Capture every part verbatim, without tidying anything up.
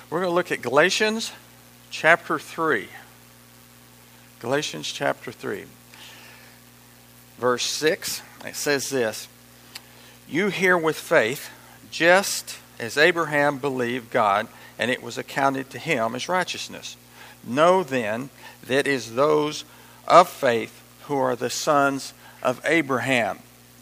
We're going to look at Galatians chapter three. Galatians chapter three. Verse six, it says this: "You hear with faith, just as Abraham believed God, and it was accounted to him as righteousness. Know then that is those of faith who are the sons of Abraham."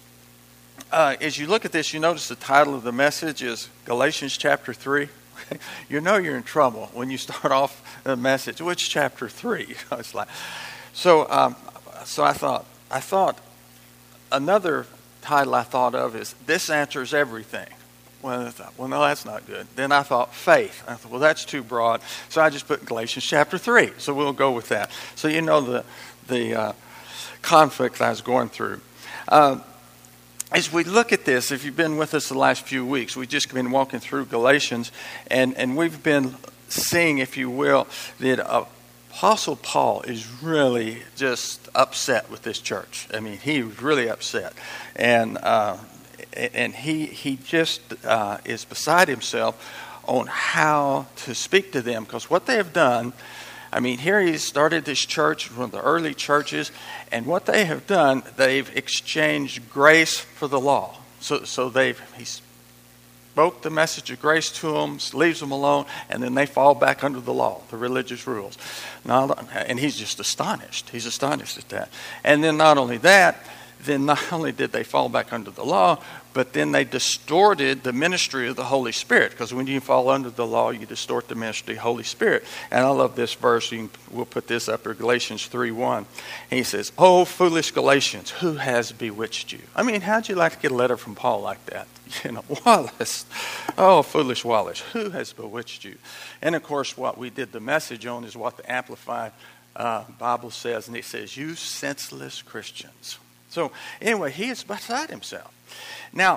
Uh, as you look at this, you notice the title of the message is Galatians chapter three. You know you're in trouble when you start off the message. Which chapter three? It's like, so. Um, so I thought. I thought another title I thought of is "This Answers Everything." Well, I thought, well, no, that's not good. Then I thought faith. I thought, well, that's too broad. So I just put Galatians chapter three. So we'll go with that. So you know the the uh, conflict I was going through. Uh, As we look at this, if you've been with us the last few weeks, we've just been walking through Galatians, and, and we've been seeing, if you will, that Apostle Paul is really just upset with this church. I mean, he was really upset. And uh, and he, he just uh, is beside himself on how to speak to them, because what they have done, I mean, here he started this church, one of the early churches, and what they have done, they've exchanged grace for the law. So, so they've he spoke the message of grace to them, leaves them alone, and then they fall back under the law, the religious rules. Not, and he's just astonished. He's astonished at that. And then not only that, then not only did they fall back under the law, but then they distorted the ministry of the Holy Spirit. Because when you fall under the law, you distort the ministry of the Holy Spirit. And I love this verse. You can, we'll put this up here, Galatians three one. And he says, "Oh, foolish Galatians, who has bewitched you?" I mean, how'd you like to get a letter from Paul like that? You know, Wallace. Oh, foolish Wallace, who has bewitched you? And of course, what we did the message on is what the Amplified uh, Bible says. And it says, "You senseless Christians." So anyway, he is beside himself. Now,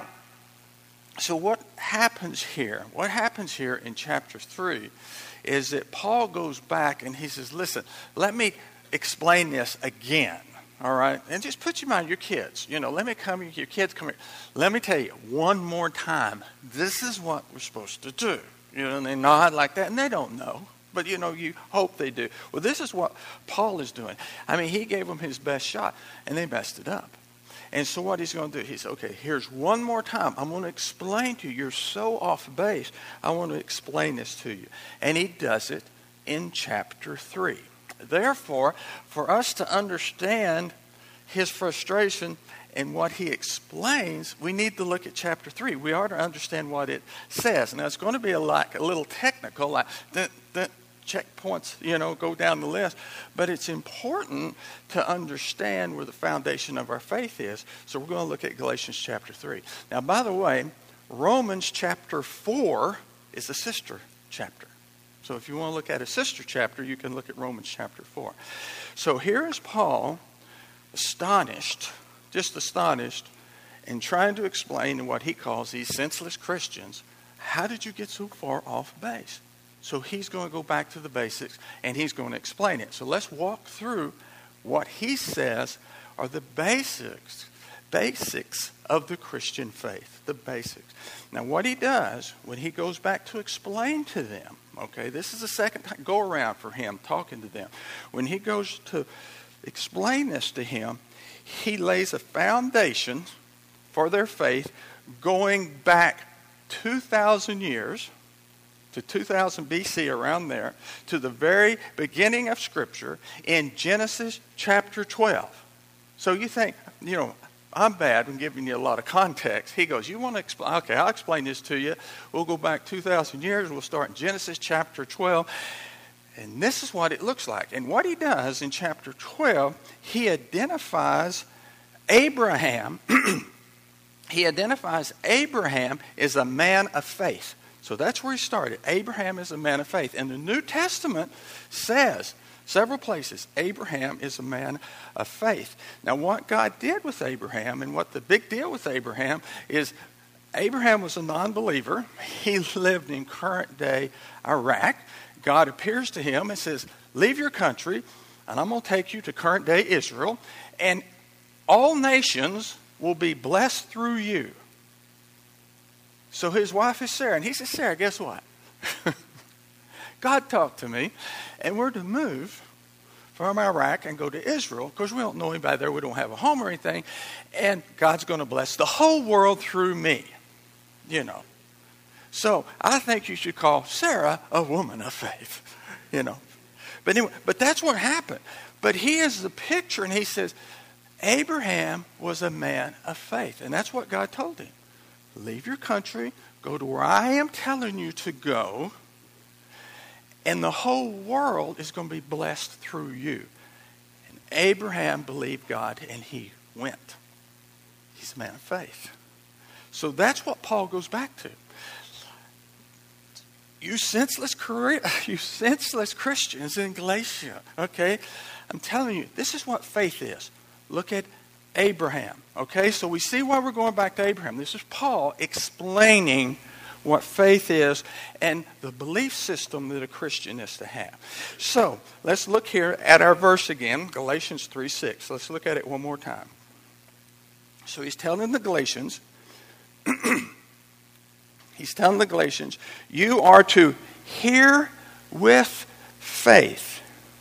so what happens here? What happens here in chapter three is that Paul goes back and he says, "Listen, let me explain this again, all right? And just put your mind, your kids. You know, let me come, your kids come here. Let me tell you one more time, this is what we're supposed to do." You know, and they nod like that, and they don't know. But, you know, you hope they do. Well, this is what Paul is doing. I mean, he gave them his best shot, and they messed it up. And so what he's going to do, he said, okay, here's one more time. I'm going to explain to you. You're so off base. I want to explain this to you. And he does it in chapter three. Therefore, for us to understand his frustration and what he explains, we need to look at chapter three. We ought to understand what it says. Now, it's going to be a, like, a little technical, like the, the checkpoints, you know, go down the list. But it's important to understand where the foundation of our faith is. So we're going to look at Galatians chapter three. Now, by the way, Romans chapter four is a sister chapter. So if you want to look at a sister chapter, you can look at Romans chapter four. So here is Paul, astonished, just astonished, and trying to explain to what he calls these senseless Christians, how did you get so far off base? So he's going to go back to the basics, and he's going to explain it. So let's walk through what he says are the basics, basics of the Christian faith, the basics. Now, what he does when he goes back to explain to them, okay, this is the second time go around for him talking to them. When he goes to explain this to him, he lays a foundation for their faith going back two thousand years, to two thousand B C, around there, to the very beginning of Scripture in Genesis chapter twelve. So you think, you know, I'm bad when giving you a lot of context. He goes, you want to explain? Okay, I'll explain this to you. We'll go back two thousand years. We'll start in Genesis chapter twelve. And this is what it looks like. And what he does in chapter twelve, he identifies Abraham. He identifies Abraham as a man of faith. So that's where he started. Abraham is a man of faith. And the New Testament says, several places, Abraham is a man of faith. Now, what God did with Abraham, and what the big deal with Abraham is, Abraham was a non-believer. He lived in current-day Iraq. God appears to him and says, leave your country, and I'm going to take you to current-day Israel, and all nations will be blessed through you. So his wife is Sarah, and he says, Sarah, guess what? God talked to me, and we're to move from Iraq and go to Israel, because we don't know anybody there. We don't have a home or anything. And God's going to bless the whole world through me, you know. So I think you should call Sarah a woman of faith, you know. But anyway, but that's what happened. But he is the picture, and he says, Abraham was a man of faith. And that's what God told him. Leave your country, go to where I am telling you to go, and the whole world is going to be blessed through you. And Abraham believed God, and he went. He's a man of faith. So that's what Paul goes back to. You senseless, you senseless Christians in Galatia, okay? I'm telling you, this is what faith is. Look at Abraham, okay? So we see why we're going back to Abraham. This is Paul explaining what faith is and the belief system that a Christian is to have. So let's look here at our verse again, Galatians three six. Let's look at it one more time. So he's telling the Galatians, he's telling the Galatians, you are to hear with faith,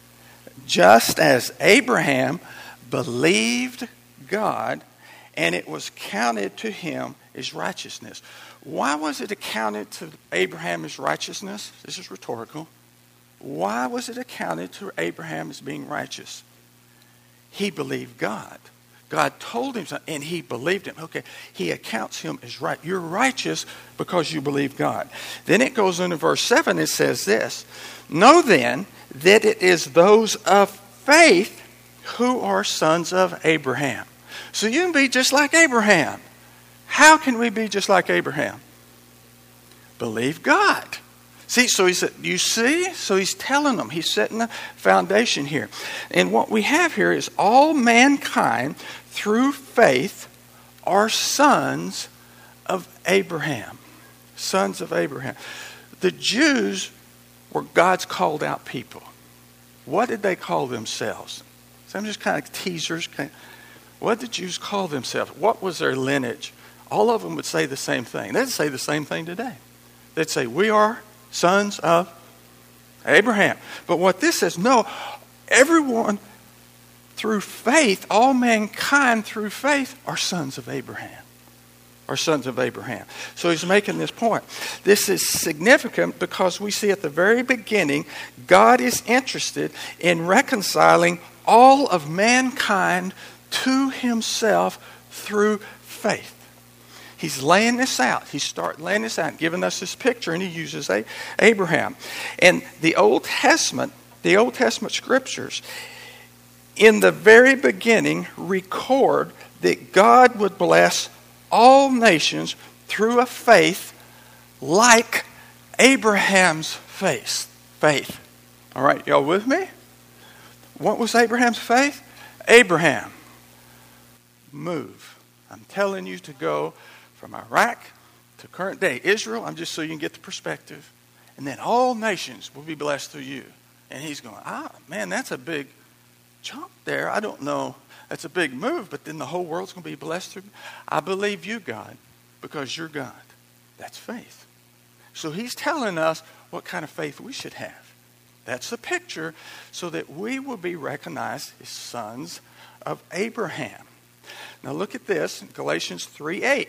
just as Abraham believed God, and it was counted to him as righteousness. Why was it accounted to Abraham as righteousness? This is rhetorical. Why was it accounted to Abraham as being righteous? He believed God. God told him something, and he believed him. Okay, he accounts him as right. You're righteous because you believe God. Then it goes into verse seven. It says this, know then that it is those of faith who are sons of Abraham. So you can be just like Abraham. How can we be just like Abraham? Believe God. See, so he said, you see? So he's telling them, he's setting the foundation here. And what we have here is all mankind through faith are sons of Abraham. Sons of Abraham. The Jews were God's called out people. What did they call themselves? Some just kind of teasers. What did the Jews call themselves? What was their lineage? All of them would say the same thing. They'd say the same thing today. They'd say, we are sons of Abraham. But what this says, no, everyone through faith, all mankind through faith are sons of Abraham. Are sons of Abraham. So he's making this point. This is significant because we see at the very beginning, God is interested in reconciling all of mankind to himself through faith. He's laying this out. He's starting laying this out, giving us this picture, and he uses a, Abraham. And the Old Testament, the Old Testament scriptures, in the very beginning, record that God would bless all nations through a faith like Abraham's faith. Faith. All right, y'all with me? What was Abraham's faith? Abraham, move. I'm telling you to go from Iraq to current day Israel. I'm just so you can get the perspective. And then all nations will be blessed through you. And he's going, ah, man, that's a big chunk there. I don't know. That's a big move, but then the whole world's going to be blessed through me. I believe you, God, because you're God. That's faith. So he's telling us what kind of faith we should have. That's the picture, so that we will be recognized as sons of Abraham. Now look at this, Galatians three eight.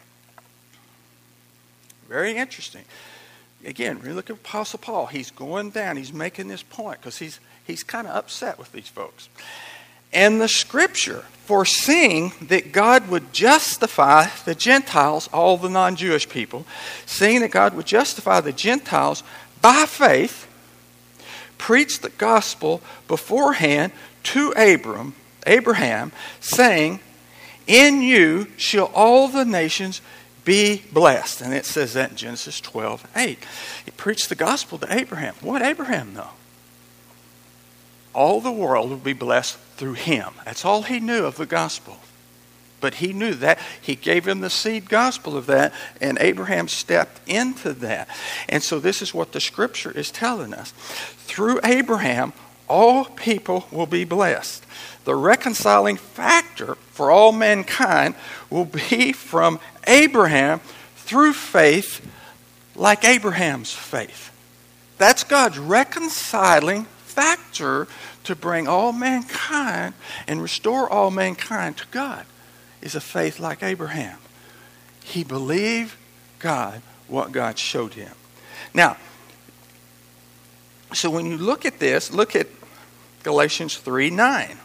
Very interesting. Again, we look at Apostle Paul. He's going down. He's making this point because he's, he's kind of upset with these folks. And the scripture, foreseeing that God would justify the Gentiles, all the non-Jewish people, seeing that God would justify the Gentiles by faith, preached the gospel beforehand to Abram, Abraham, saying, in you shall all the nations be blessed. And it says that in Genesis twelve eight. He preached the gospel to Abraham. What did Abraham know? All the world would be blessed through him. That's all he knew of the gospel. But he knew that. He gave him the seed gospel of that, and Abraham stepped into that. And so this is what the scripture is telling us. Through Abraham, all people will be blessed. The reconciling factor for all mankind will be from Abraham through faith, like Abraham's faith. That's God's reconciling factor to bring all mankind and restore all mankind to God, is a faith like Abraham. He believed God, what God showed him. Now, so when you look at this, look at Galatians three nine.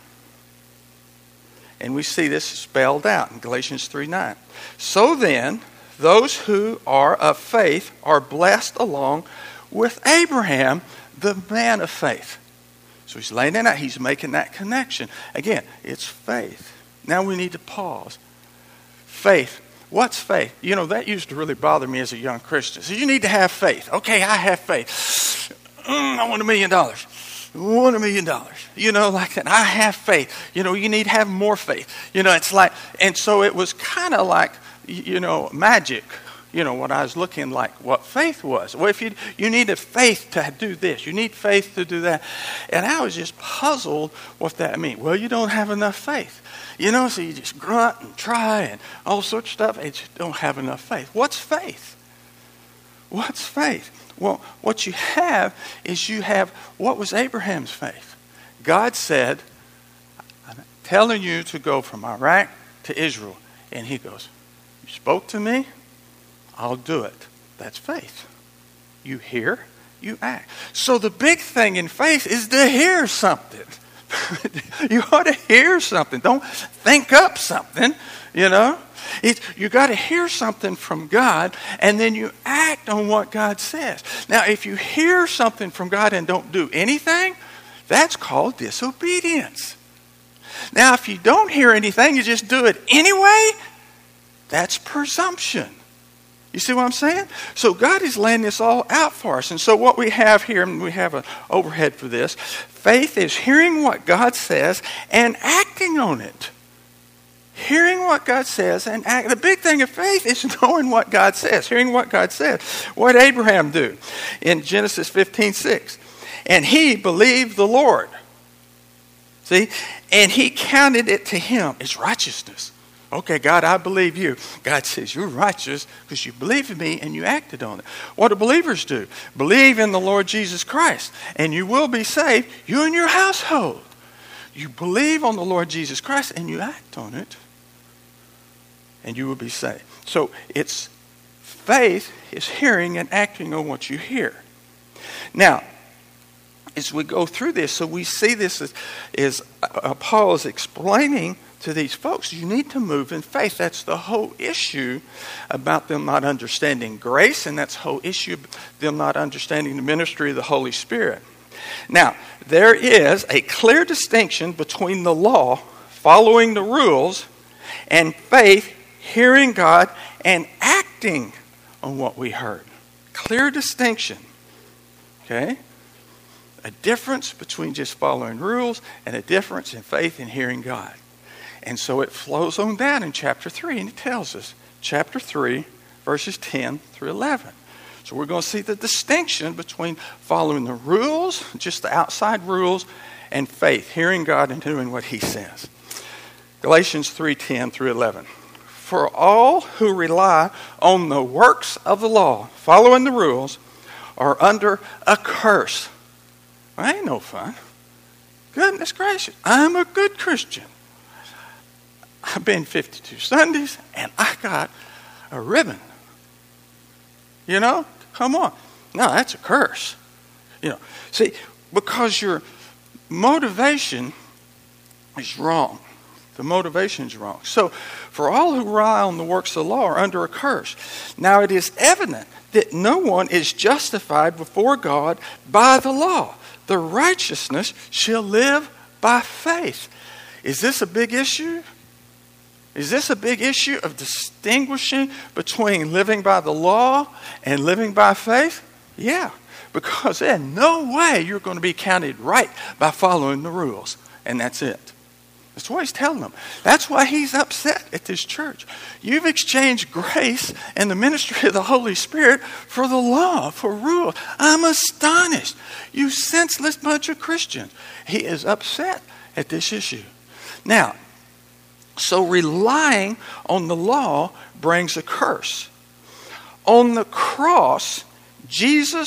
And we see this spelled out in Galatians three nine. So then, those who are of faith are blessed along with Abraham, the man of faith. So he's laying it out. He's making that connection. Again, it's faith. Now we need to pause. Faith. What's faith? You know, that used to really bother me as a young Christian. So you need to have faith. Okay, I have faith. Mm, I want a million dollars. I want a million dollars. You know, like that. I have faith. You know, you need to have more faith. You know, it's like, and so it was kind of like, you know, magic. You know, what I was looking like, what faith was. Well, if you you needed faith to do this, you need faith to do that. And I was just puzzled what that meant. Well, you don't have enough faith. You know, so you just grunt and try and all sorts of stuff, and you don't have enough faith. What's faith? What's faith? Well, what you have is you have, what was Abraham's faith? God said, I'm telling you to go from Iraq to Israel. And he goes, you spoke to me? I'll do it. That's faith. You hear, you act. So the big thing in faith is to hear something. You ought to hear something. Don't think up something, you know. It's, you got to hear something from God, and then you act on what God says. Now, if you hear something from God and don't do anything, that's called disobedience. Now, if you don't hear anything, you just do it anyway, that's presumption. You see what I'm saying? So God is laying this all out for us. And so what we have here, and we have an overhead for this, faith is hearing what God says and acting on it. Hearing what God says and act. The big thing of faith is knowing what God says, hearing what God says. What did Abraham do? In Genesis fifteen six. And he believed the Lord. See? And he counted it to him as righteousness. Okay, God, I believe you. God says, you're righteous because you believe in me and you acted on it. What do believers do? Believe in the Lord Jesus Christ and you will be saved, you and your household. You believe on the Lord Jesus Christ and you act on it and you will be saved. So it's faith is hearing and acting on what you hear. Now, as we go through this, so we see this as, as uh, Paul is explaining to these folks, you need to move in faith. That's the whole issue about them not understanding grace, and that's the whole issue them not understanding the ministry of the Holy Spirit. Now, there is a clear distinction between the law, following the rules, and faith, hearing God, and acting on what we heard. Clear distinction. Okay? A difference between just following rules and a difference in faith and hearing God. And so it flows on down in chapter three, and it tells us, chapter three, verses ten through eleven. So we're going to see the distinction between following the rules, just the outside rules, and faith, hearing God and doing what he says. Galatians three ten through eleven. For all who rely on the works of the law, following the rules, are under a curse. Well, that ain't no fun. Goodness gracious, I'm a good Christian. I've been fifty-two Sundays, and I got a ribbon. You know? Come on. No, that's a curse. You know, see, because your motivation is wrong. The motivation is wrong. So, for all who rely on the works of the law are under a curse. Now, it is evident that no one is justified before God by the law. The righteousness shall live by faith. Is this a big issue? Is this a big issue of distinguishing between living by the law and living by faith? Yeah, because there's no way you're going to be counted right by following the rules. And that's it. That's what he's telling them. That's why he's upset at this church. You've exchanged grace and the ministry of the Holy Spirit for the law, for rule. I'm astonished. You senseless bunch of Christians. He is upset at this issue. Now, so relying on the law brings a curse. On the cross, Jesus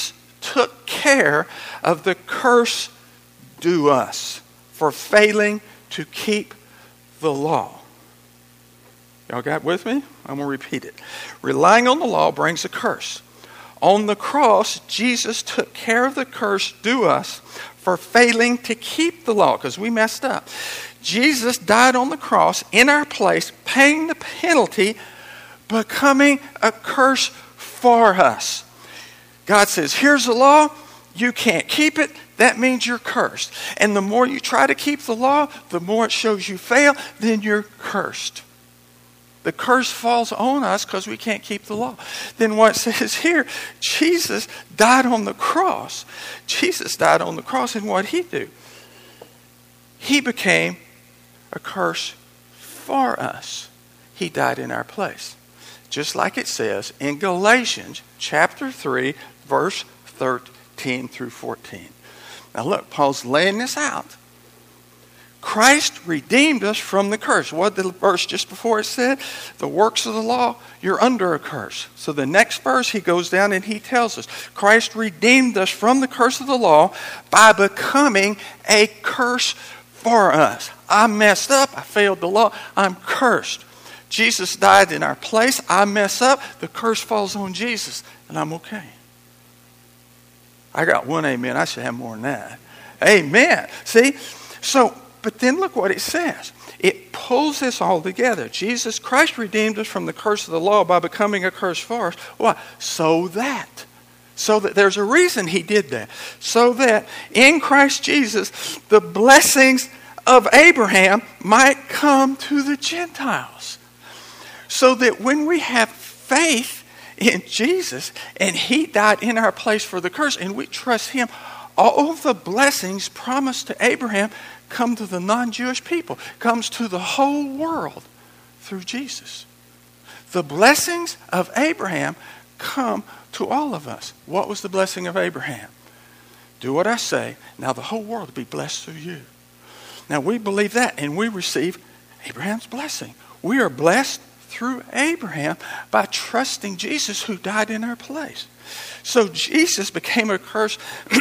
took care of the curse due us for failing to keep the law. Y'all got with me? I'm going to repeat it. Relying on the law brings a curse. On the cross, Jesus took care of the curse due us for failing to keep the law because we messed up. Jesus died on the cross in our place, paying the penalty, becoming a curse for us. God says, here's the law. You can't keep it. That means you're cursed. And the more you try to keep the law, the more it shows you fail, then you're cursed. The curse falls on us because we can't keep the law. Then what it says here, Jesus died on the cross. Jesus died on the cross, and what did he do? He became a curse for us. He died in our place. Just like it says in Galatians chapter three, verse thirteen through fourteen. Now look, Paul's laying this out. Christ redeemed us from the curse. What did the verse just before it said? The works of the law, you're under a curse. So the next verse he goes down and he tells us, Christ redeemed us from the curse of the law by becoming a curse for us. I messed up. I failed the law. I'm cursed. Jesus died in our place. I mess up. The curse falls on Jesus, and I'm okay. I got one amen. I should have more than that. Amen. See? So, but then look what it says. It pulls this all together. Jesus Christ redeemed us from the curse of the law by becoming a curse for us. Why? So that. So that there's a reason he did that. So that in Christ Jesus, the blessings of Abraham might come to the Gentiles. So that when we have faith in Jesus and he died in our place for the curse and we trust him, all of the blessings promised to Abraham come to the non-Jewish people, comes to the whole world through Jesus. The blessings of Abraham come to all of us. What was the blessing of Abraham? Do what I say, now the whole world will be blessed through you. Now we believe that and we receive Abraham's blessing. We are blessed through Abraham by trusting Jesus who died in our place. So Jesus became a curse.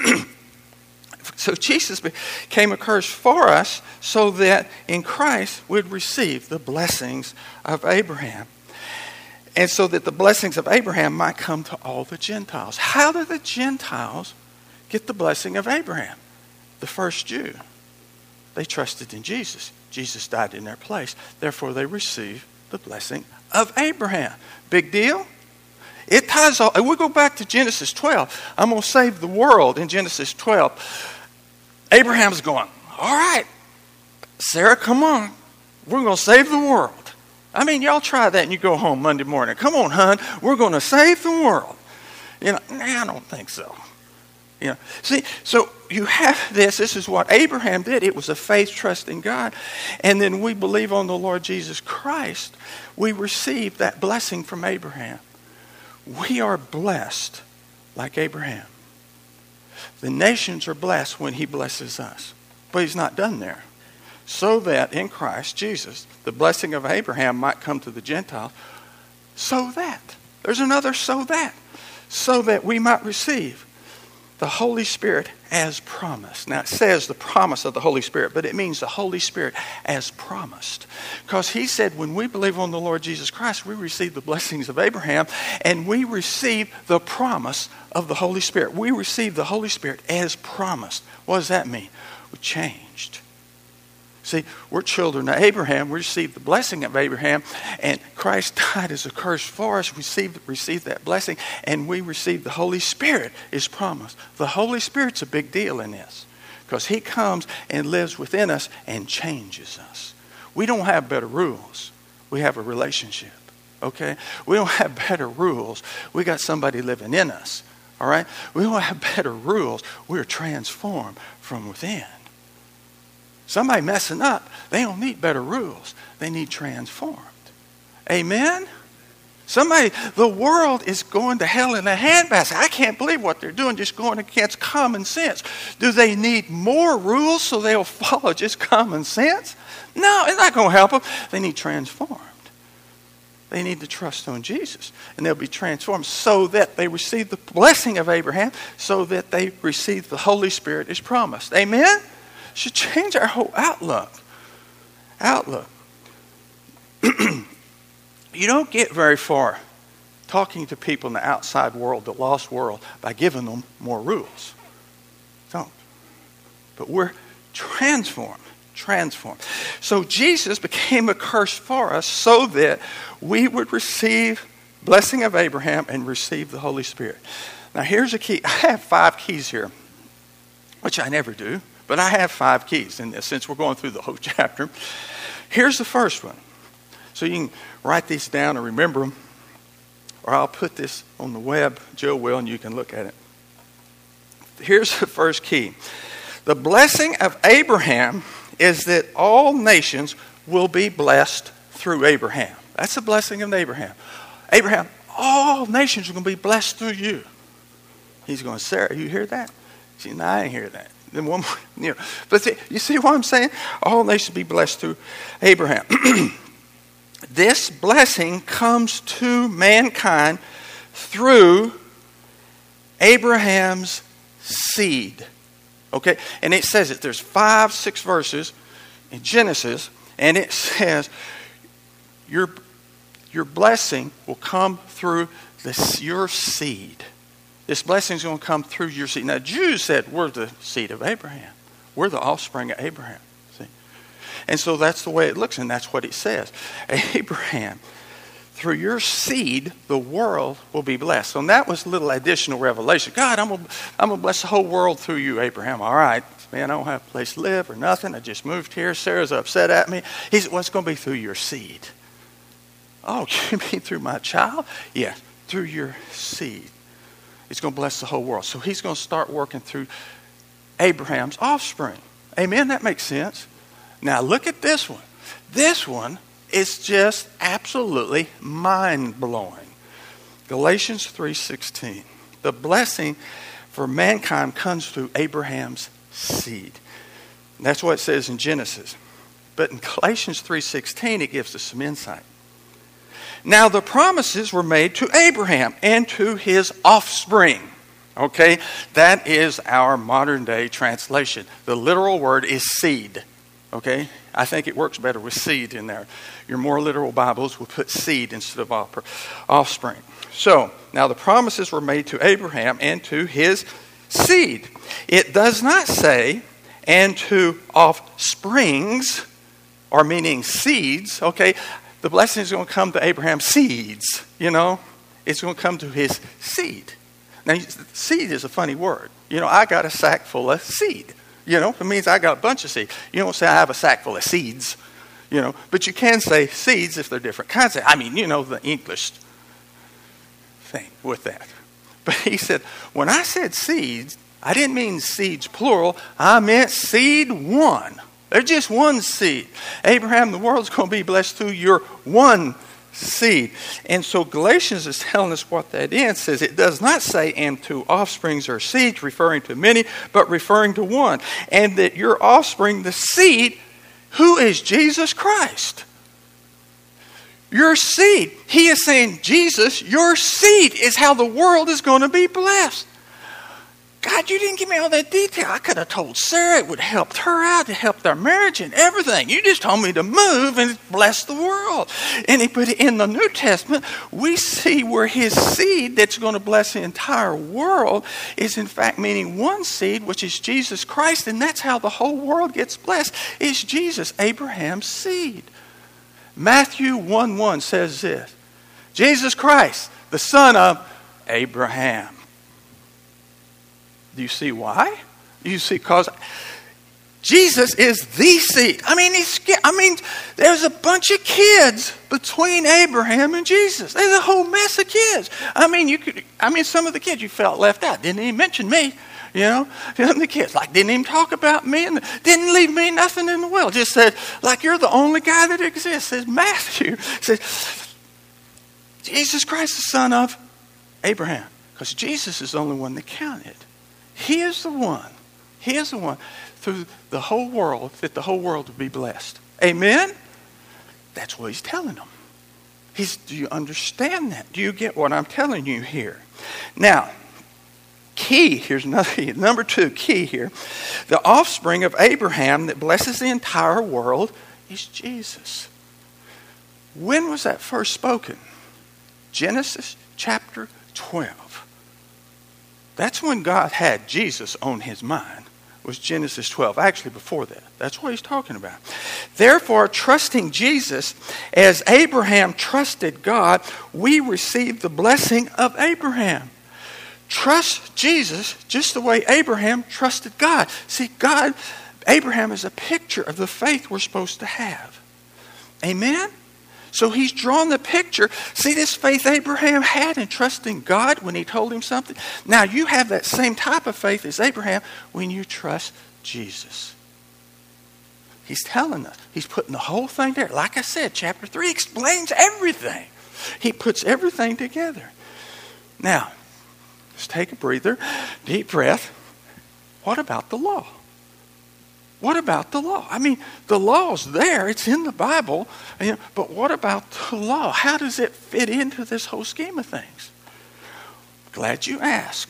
So Jesus became a curse for us so that in Christ we'd receive the blessings of Abraham. And so that the blessings of Abraham might come to all the Gentiles. How did the Gentiles get the blessing of Abraham? The first Jew. They trusted in Jesus. Jesus died in their place. Therefore they received the blessing of Abraham. Big deal? It ties all. We go back to Genesis twelve. I'm going to save the world in Genesis twelve. Abraham's going, all right, Sarah, come on. We're going to save the world. I mean, y'all try that and you go home Monday morning. Come on, hon. We're going to save the world. You know, nah, I don't think so. You know, see, so you have this. This is what Abraham did. It was a faith trust in God. And then we believe on the Lord Jesus Christ. We receive that blessing from Abraham. We are blessed like Abraham. The nations are blessed when he blesses us. But he's not done there. So that in Christ Jesus, the blessing of Abraham might come to the Gentiles. So that. There's another so that. So that we might receive the Holy Spirit as promised. Now it says the promise of the Holy Spirit, but it means the Holy Spirit as promised. Because he said when we believe on the Lord Jesus Christ, we receive the blessings of Abraham and we receive the promise of the Holy Spirit. We receive the Holy Spirit as promised. What does that mean? We changed. See, we're children of Abraham. We received the blessing of Abraham. And Christ died as a curse for us. We received, received that blessing. And we received the Holy Spirit as promised. The Holy Spirit's a big deal in this. Because he comes and lives within us and changes us. We don't have better rules. We have a relationship. Okay? We don't have better rules. We got somebody living in us. All right? We don't have better rules. We're transformed from within. Somebody messing up, they don't need better rules. They need transformed. Amen? Somebody, the world is going to hell in a handbasket. I can't believe what they're doing, just going against common sense. Do they need more rules so they'll follow just common sense? No, it's not going to help them. They need transformed. They need to trust on Jesus, and they'll be transformed so that they receive the blessing of Abraham, so that they receive the Holy Spirit as promised. Amen? It should change our whole outlook. Outlook. You don't get very far talking to people in the outside world, the lost world, by giving them more rules. Don't. But we're transformed. Transformed. So Jesus became a curse for us so that we would receive blessing of Abraham and receive the Holy Spirit. Now here's a key. I have five keys here, which I never do, but I have five keys in this since we're going through the whole chapter. Here's the first one. So you can write these down and remember them, or I'll put this on the web, Joe will, and you can look at it. Here's the first key. The blessing of Abraham is that all nations will be blessed through Abraham. That's the blessing of Abraham. Abraham, all nations are going to be blessed through you. He's going, Sarah, you hear that? She said, no, I didn't hear that. Then one more, you know. But see, you see what I'm saying? All nations will be blessed through Abraham. This blessing comes to mankind through Abraham's seed. Okay, and it says it. There's five, six verses in Genesis, and it says your your blessing will come through this your seed. This blessing is going to come through your seed. Now, Jews said we're the seed of Abraham. We're the offspring of Abraham. See, and so that's the way it looks, and that's what it says. Abraham, through your seed, the world will be blessed. So that was a little additional revelation. God, I'm going I'm to bless the whole world through you, Abraham. All right, man, I don't have a place to live or nothing. I just moved here. Sarah's upset at me. He said, well, it's going to be through your seed. Oh, you mean through my child? Yeah, through your seed. It's going to bless the whole world. So he's going to start working through Abraham's offspring. Amen? That makes sense. Now look at this one. This one is just absolutely mind-blowing. Galatians three sixteen. The blessing for mankind comes through Abraham's seed. And that's what it says in Genesis. But in Galatians three sixteen, it gives us some insight. Now the promises were made to Abraham and to his offspring. Okay? That is our modern day translation. The literal word is seed. Okay? I think it works better with seed in there. Your more literal Bibles will put seed instead of offspring. So, now the promises were made to Abraham and to his seed. It does not say, and to offsprings, or meaning seeds. Okay? The blessing is going to come to Abraham's seeds. You know? It's going to come to his seed. Now, seed is a funny word. You know, I got a sack full of seed. You know, it means I got a bunch of seed. You don't say I have a sack full of seeds, you know, but you can say seeds if they're different kinds of. I mean, you know, the English thing with that. But he said, when I said seeds, I didn't mean seeds plural. I meant seed one. There's just one seed. Abraham, the world's going to be blessed through your one seed. And so Galatians is telling us what that is. It says it does not say and to offsprings or seeds, referring to many, but referring to one. And that your offspring, the seed, who is Jesus Christ. Your seed. He is saying, Jesus, your seed is how the world is going to be blessed. God, you didn't give me all that detail. I could have told Sarah it would have helped her out, it helped our marriage and everything. You just told me to move and bless the world. And he put it in the New Testament, we see where his seed that's going to bless the entire world is in fact meaning one seed, which is Jesus Christ. And that's how the whole world gets blessed, is Jesus, Abraham's seed. Matthew one one says this, Jesus Christ, the son of Abraham. Do you see why? Do you see? Because Jesus is the seed. I mean, he's, I mean, there's a bunch of kids between Abraham and Jesus. There's a whole mess of kids. I mean, you could. I mean, some of the kids you felt left out. Didn't even mention me. You know, the kids like didn't even talk about me and didn't leave me nothing in the will. Just said like you're the only guy that exists. Says Matthew. Says Jesus Christ, the son of Abraham, because Jesus is the only one that counted. He is the one, he is the one through the whole world that the whole world will be blessed. Amen? That's what he's telling them. He's, do you understand that? Do you get what I'm telling you here? Now, key, here's another, number two, key here. The offspring of Abraham that blesses the entire world is Jesus. When was that first spoken? Genesis chapter twelve. That's when God had Jesus on his mind, was Genesis twelve. Actually, before that. That's what he's talking about. Therefore, trusting Jesus as Abraham trusted God, we receive the blessing of Abraham. Trust Jesus just the way Abraham trusted God. See, God, Abraham is a picture of the faith we're supposed to have. Amen? So he's drawn the picture. See this faith Abraham had in trusting God when he told him something? Now you have that same type of faith as Abraham when you trust Jesus. He's telling us. He's putting the whole thing there. Like I said, chapter three explains everything. He puts everything together. Now, let's take a breather, deep breath. What about the law? What about the law? I mean, the law's there. It's in the Bible. But what about the law? How does it fit into this whole scheme of things? Glad you ask.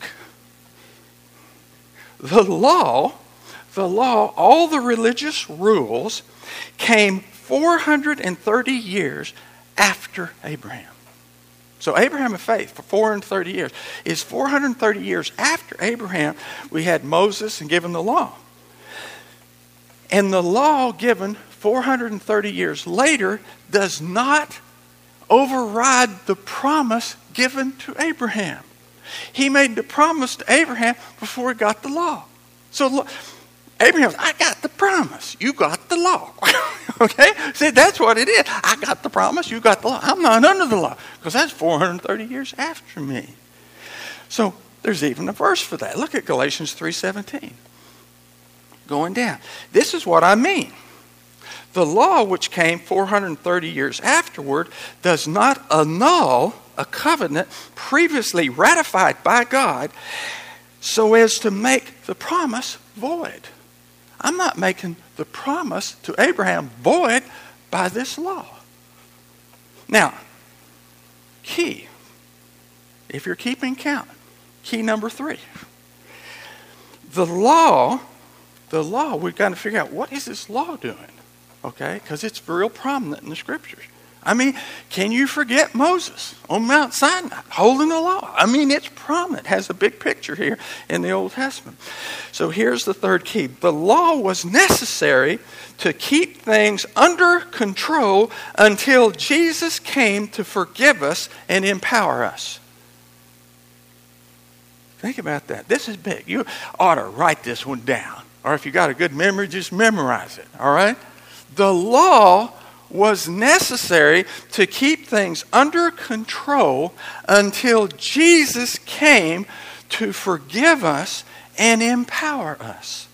The law, the law, all the religious rules came four hundred thirty years after Abraham. So Abraham of faith for four hundred thirty years. Is four hundred thirty years after Abraham, we had Moses and given the law. And the law given four hundred thirty years later does not override the promise given to Abraham. He made the promise to Abraham before he got the law. So Abraham said, I got the promise. You got the law. Okay? See, that's what it is. I got the promise. You got the law. I'm not under the law because that's four hundred thirty years after me. So there's even a verse for that. Look at Galatians three seventeen. Going down. This is what I mean. The law which came four hundred thirty years afterward does not annul a covenant previously ratified by God so as to make the promise void. I'm not making the promise to Abraham void by this law. Now, key, if you're keeping count, key number three. The law The law, we've got to figure out, what is this law doing? Okay? Because it's real prominent in the scriptures. I mean, can you forget Moses on Mount Sinai holding the law? I mean, it's prominent. It has a big picture here in the Old Testament. So here's the third key. The law was necessary to keep things under control until Jesus came to forgive us and empower us. Think about that. This is big. You ought to write this one down. Or if you got a good memory, just memorize it. All right? The law was necessary to keep things under control until Jesus came to forgive us and empower us.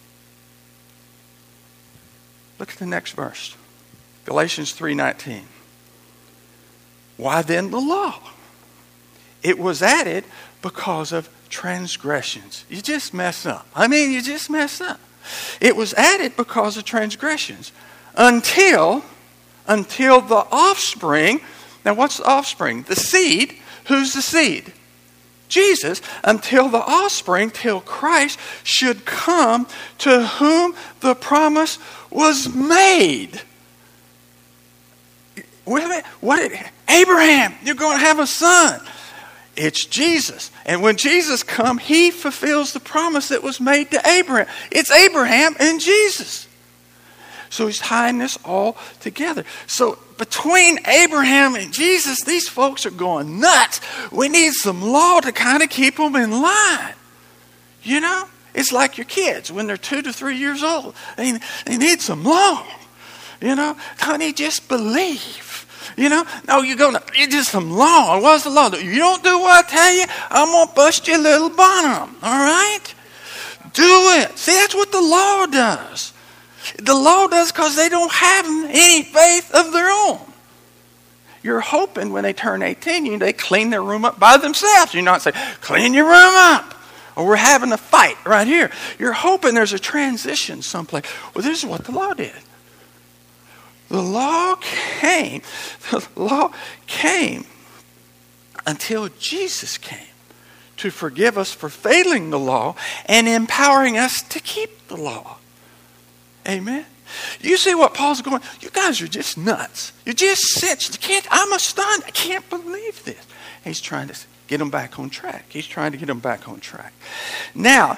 Look at the next verse. Galatians three nineteen. Why then the law? It was added because of transgressions. You just mess up. I mean, you just mess up. It was added because of transgressions until, until the offspring. Now, what's the offspring? The seed. Who's the seed? Jesus. Until the offspring, till Christ should come, to whom the promise was made. Wait a minute. What did Abraham? You're going to have a son. It's Jesus. And when Jesus comes, he fulfills the promise that was made to Abraham. It's Abraham and Jesus. So he's tying this all together. So between Abraham and Jesus, these folks are going nuts. We need some law to kind of keep them in line. You know? It's like your kids when they're two to three years old. They, they need some law. You know? Honey, just believe. You know, no, you're going to, it's just some law. What's the law? You don't do what I tell you, I'm going to bust your little bottom. All right? Do it. See, that's what the law does. The law does because they don't have any faith of their own. You're hoping when they turn eighteen, you know, they clean their room up by themselves. You're not saying, clean your room up. Or we're having a fight right here. You're hoping there's a transition someplace. Well, this is what the law did. The law came. The law came until Jesus came to forgive us for failing the law and empowering us to keep the law. Amen. You see what Paul's going, you guys are just nuts. You're just sense. You can't, I'm astounded. I can't believe this. He's trying to get them back on track. He's trying to get them back on track. Now,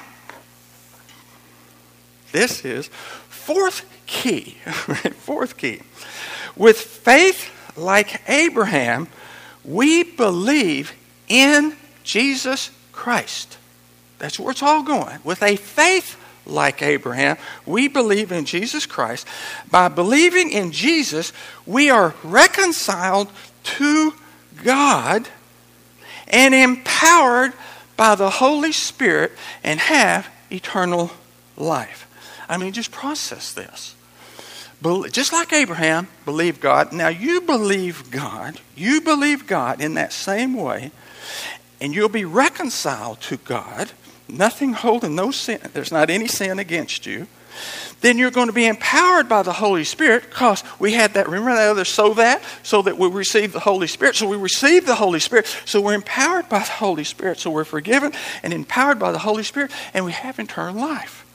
this is fourth key. Fourth key. With faith like Abraham, we believe in Jesus Christ. That's where it's all going. With a faith like Abraham, we believe in Jesus Christ. By believing in Jesus, we are reconciled to God and empowered by the Holy Spirit and have eternal life. I mean, just process this. Just like Abraham believed God, now you believe God, you believe God in that same way, and you'll be reconciled to God, nothing holding, no sin, there's not any sin against you. Then you're going to be empowered by the Holy Spirit, because we had that, remember that other so that? So that we receive the Holy Spirit. So we receive the Holy Spirit. So we're empowered by the Holy Spirit. So we're forgiven and empowered by the Holy Spirit, and we have eternal life.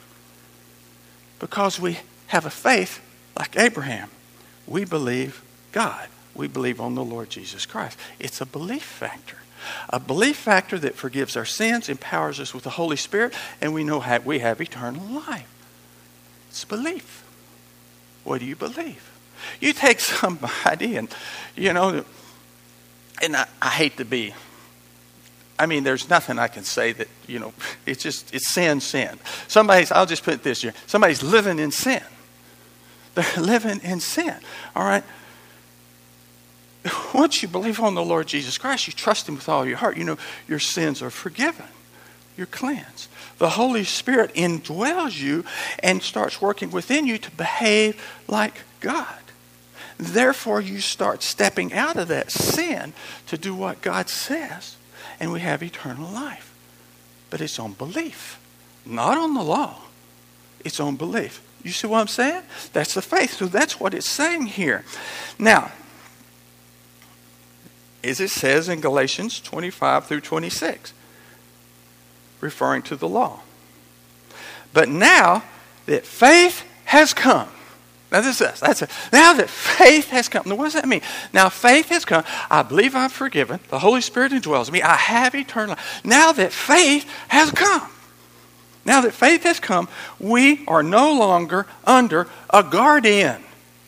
Because we have a faith like Abraham. We believe God. We believe on the Lord Jesus Christ. It's a belief factor. A belief factor that forgives our sins, empowers us with the Holy Spirit, and we know how we have eternal life. It's belief. What do you believe? You take somebody and, you know, and I, I hate to be, I mean, there's nothing I can say that, you know, it's just, it's sin, sin. Somebody's, I'll just put it this year, somebody's living in sin. They're living in sin, all right? Once you believe on the Lord Jesus Christ, you trust Him with all your heart, you know, your sins are forgiven. You're cleansed. The Holy Spirit indwells you and starts working within you to behave like God. Therefore, you start stepping out of that sin to do what God says, and we have eternal life. But it's on belief, not on the law. It's on belief. You see what I'm saying? That's the faith. So that's what it's saying here. Now, as it says in Galatians twenty-five through twenty-six, referring to the law. But now that faith has come. Now this is that's it. Now that faith has come. Now what does that mean? Now faith has come. I believe I'm forgiven. The Holy Spirit indwells me. I have eternal life. Now that faith has come. Now that faith has come, we are no longer under a guardian.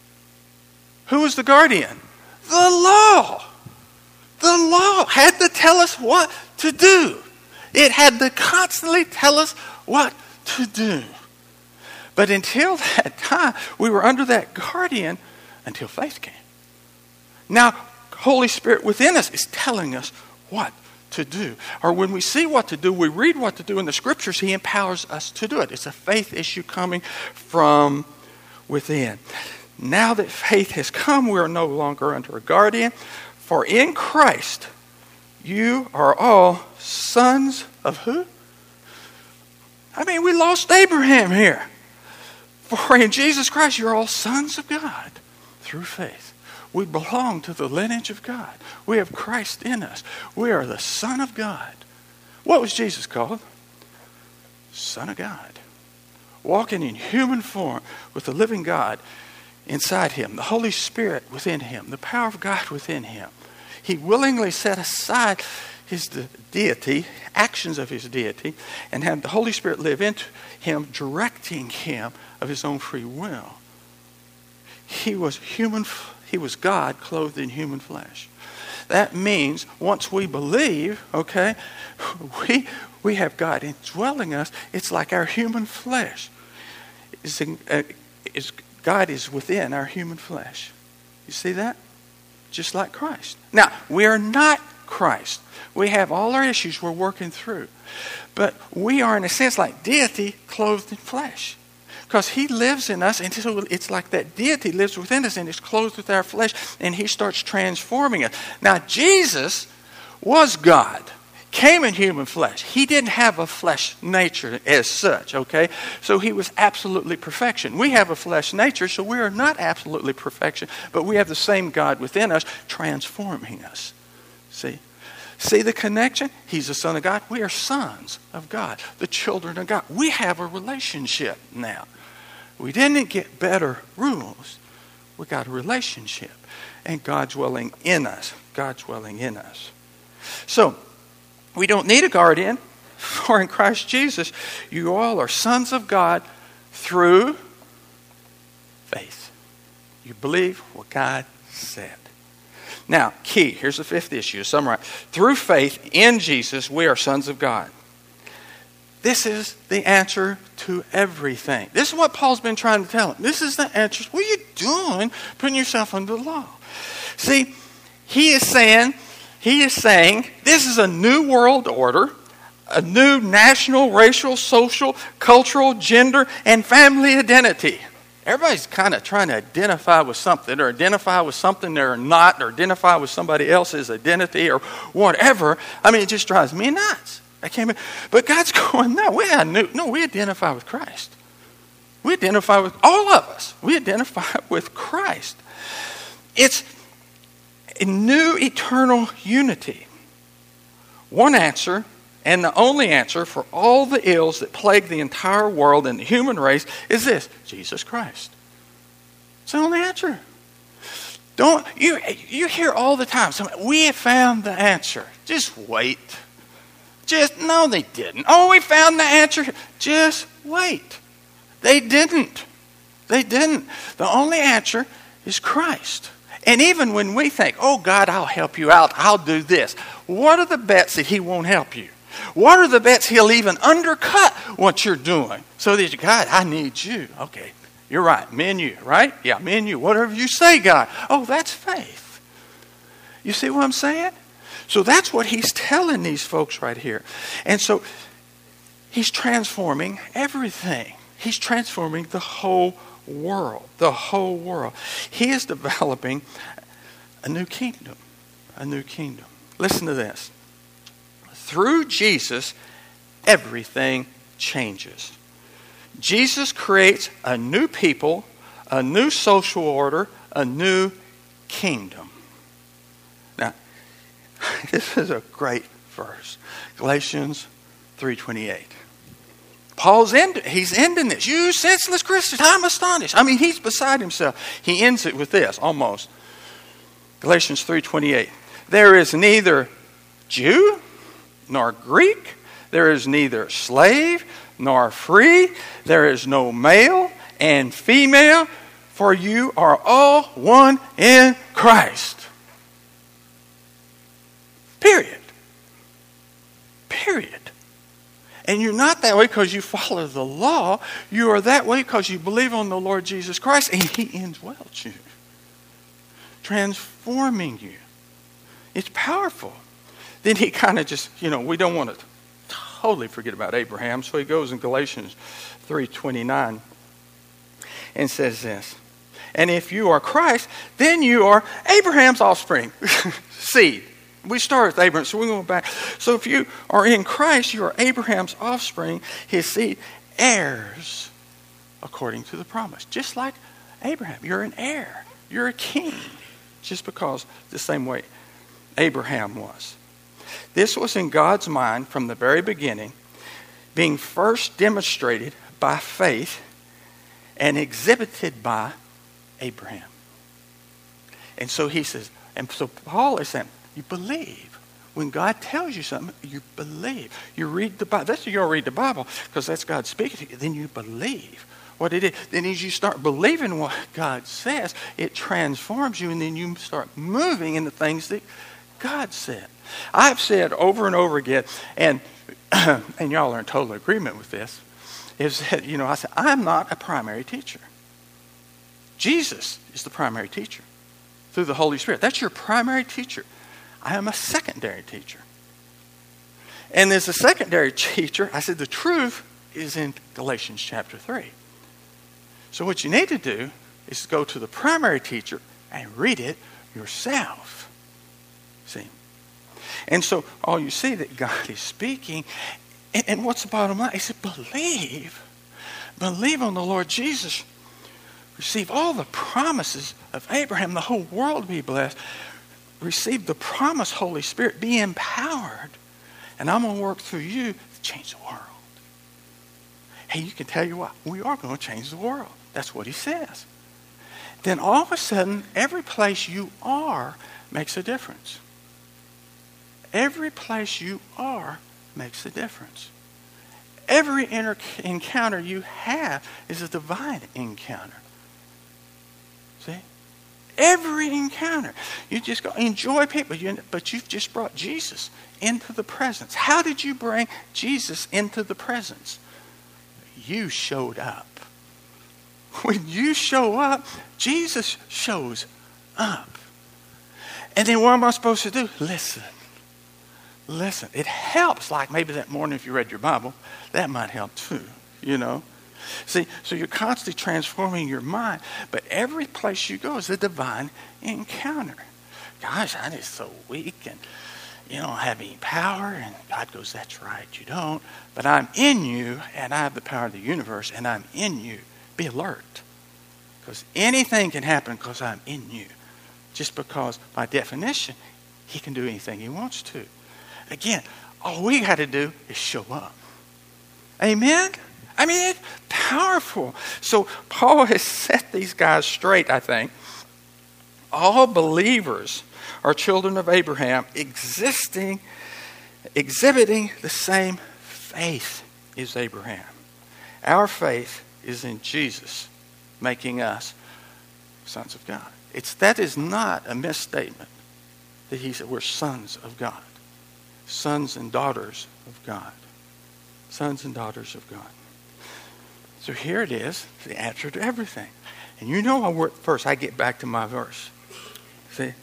Who is the guardian? The law. The law had to tell us what to do. It had to constantly tell us what to do. But until that time, we were under that guardian until faith came. Now, Holy Spirit within us is telling us what to do. Or when we see what to do, we read what to do in the Scriptures, He empowers us to do it. It's a faith issue coming from within. Now that faith has come, we are no longer under a guardian. For in Christ, you are all sons of who? I mean, we lost Abraham here. For in Jesus Christ, you're all sons of God through faith. We belong to the lineage of God. We have Christ in us. We are the Son of God. What was Jesus called? Son of God. Walking in human form with the living God inside Him, the Holy Spirit within Him, the power of God within Him. He willingly set aside His de- deity, actions of His deity, and had the Holy Spirit live into Him, directing Him of His own free will. He was human. He was God clothed in human flesh. That means once we believe, okay, we we have God indwelling us. It's like our human flesh. It's, uh, it's, God is within our human flesh. You see that? Just like Christ. Now, we are not Christ. We have all our issues we're working through. But we are, in a sense, like deity clothed in flesh. Because He lives in us, and so it's like that deity lives within us and is clothed with our flesh, and He starts transforming us. Now, Jesus was God came in human flesh. He didn't have a flesh nature as such, okay? So he was absolutely perfection. We have a flesh nature, so we are not absolutely perfection, but we have the same God within us transforming us. See? See the connection? He's the Son of God. We are sons of God, the children of God. We have a relationship now. We didn't get better rules. We got a relationship. And God's dwelling in us. God's dwelling in us. So, we don't need a guardian, for in Christ Jesus, you all are sons of God through faith. You believe what God said. Now, key, here's the fifth issue to summarize. Through faith in Jesus, we are sons of God. This is the answer to everything. This is what Paul's been trying to tell him. This is the answer. What are you doing putting yourself under the law? See, he is saying, he is saying, this is a new world order, a new national, racial, social, cultural, gender, and family identity. Everybody's kind of trying to identify with something, or identify with something they're not, or identify with somebody else's identity, or whatever. I mean, it just drives me nuts. I can't. But God's going, no, we no, we identify with Christ. We identify with all of us. We identify with Christ. It's a new eternal unity. One answer, and the only answer for all the ills that plague the entire world and the human race is this: Jesus Christ. It's the only answer. Don't you you hear all the time, we have found the answer. Just wait. Just no, they didn't. Oh, we found the answer. Just wait. They didn't. They didn't. The only answer is Christ. And even when we think, oh, God, I'll help you out, I'll do this. What are the bets that he won't help you? What are the bets he'll even undercut what you're doing? So that, God, I need you. Okay, you're right. Me and you, right? Yeah, me and you. Whatever you say, God. Oh, that's faith. You see what I'm saying? So that's what he's telling these folks right here. And so he's transforming everything. He's transforming the whole world. The whole world. He is developing a new kingdom. A new kingdom. Listen to this. Through Jesus, everything changes. Jesus creates a new people, a new social order, a new kingdom. Now, this is a great verse. Galatians three twenty-eight. Paul's end, he's ending this. You senseless Christians, I'm astonished. I mean, he's beside himself. He ends it with this, almost. Galatians three twenty-eight. There is neither Jew nor Greek. There is neither slave nor free. There is no male and female, for you are all one in Christ. Period. Period. And you're not that way because you follow the law. You are that way because you believe on the Lord Jesus Christ, and he indwells you, transforming you. It's powerful. Then he kind of just, you know, we don't want to totally forget about Abraham. So he goes in Galatians three twenty-nine and says this. And if you are Christ, then you are Abraham's offspring. Seed. We start with Abraham, so we're going back. So if you are in Christ, you are Abraham's offspring, his seed, heirs according to the promise. Just like Abraham, you're an heir. You're a king. Just because the same way Abraham was. This was in God's mind from the very beginning, being first demonstrated by faith and exhibited by Abraham. And so he says, and so Paul is saying, you believe. When God tells you something, you believe. You read the Bible. That's you don't read the Bible because that's God speaking to you. Then you believe what it is. Then as you start believing what God says, it transforms you, and then you start moving in the things that God said. I've said over and over again, and and y'all are in total agreement with this, is that, you know, I said, I'm not a primary teacher. Jesus is the primary teacher through the Holy Spirit. That's your primary teacher. I am a secondary teacher. And as a secondary teacher, I said the truth is in Galatians chapter three. So what you need to do is go to the primary teacher and read it yourself. See? And so all you see that God is speaking. And, and what's the bottom line? He said, believe. Believe on the Lord Jesus. Receive all the promises of Abraham. The whole world be blessed. Receive the promised Holy Spirit. Be empowered. And I'm going to work through you to change the world. Hey, you can tell you what, we are going to change the world. That's what he says. Then all of a sudden, every place you are makes a difference. Every place you are makes a difference. Every inter- encounter you have is a divine encounter. See? Every encounter. You just go enjoy people, you, but you've just brought Jesus into the presence. How did you bring Jesus into the presence? You showed up. When you show up, Jesus shows up. And then what am I supposed to do? Listen. Listen. It helps, like maybe that morning if you read your Bible, that might help too, you know. See, so you're constantly transforming your mind, but every place you go is a divine encounter. Gosh, I'm just so weak and you don't have any power. And God goes, that's right, you don't. But I'm in you, and I have the power of the universe, and I'm in you. Be alert. Because anything can happen because I'm in you. Just because, by definition, he can do anything he wants to. Again, all we got to do is show up. Amen? I mean, it's powerful. So Paul has set these guys straight, I think. All believers are children of Abraham, existing, exhibiting the same faith as Abraham. Our faith is in Jesus, making us sons of God. It's that is not a misstatement that he said we're sons of God, sons and daughters of God, sons and daughters of God. So here it is, the answer to everything. And you know I work first. I get back to my verse. See,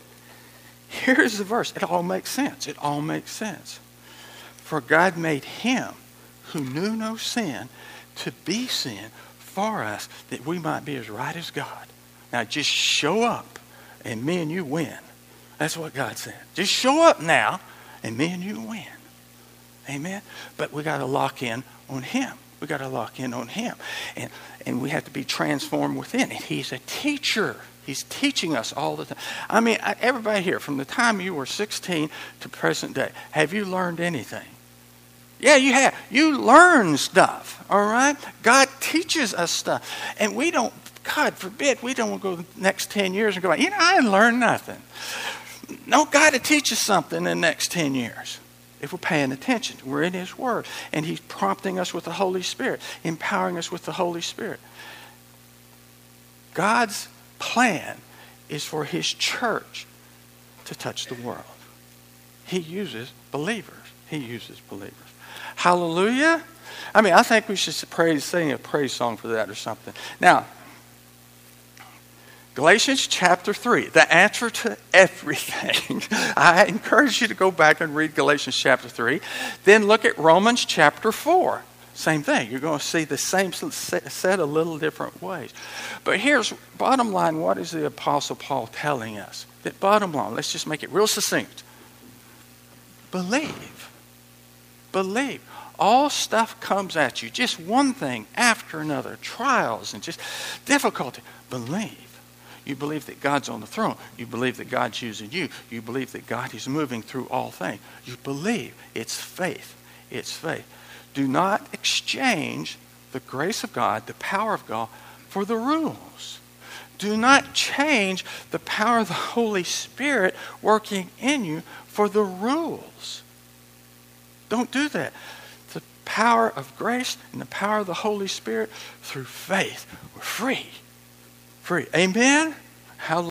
here's the verse. It all makes sense. It all makes sense. For God made him who knew no sin to be sin for us, that we might be as right as God. Now just show up and me and you win. That's what God said. Just show up now and me and you win. Amen. But we got to lock in on him. We got to lock in on him. And and we have to be transformed within. And he's a teacher. He's teaching us all the time. I mean, everybody here, from the time you were sixteen to present day, have you learned anything? Yeah, you have. You learn stuff, all right? God teaches us stuff. And we don't, God forbid, we don't go the next ten years and go, you know, I didn't learn nothing. No, God will teach us something in the next ten years. If we're paying attention, we're in his word. And he's prompting us with the Holy Spirit, empowering us with the Holy Spirit. God's plan is for his church to touch the world. He uses believers. He uses believers. Hallelujah. I mean, I think we should praise, sing a praise song for that or something. Now, Galatians chapter three, the answer to everything. I encourage you to go back and read Galatians chapter three. Then look at Romans chapter four. Same thing. You're going to see the same set a little different ways. But here's, bottom line, what is the Apostle Paul telling us? That bottom line, let's just make it real succinct. Believe. Believe. All stuff comes at you. Just one thing after another. Trials and just difficulty. Believe. You believe that God's on the throne. You believe that God's using you. You believe that God is moving through all things. You believe. It's faith. It's faith. Do not exchange the grace of God, the power of God, for the rules. Do not change the power of the Holy Spirit working in you for the rules. Don't do that. The power of grace and the power of the Holy Spirit through faith. We're free. Free. Amen? Hallelujah.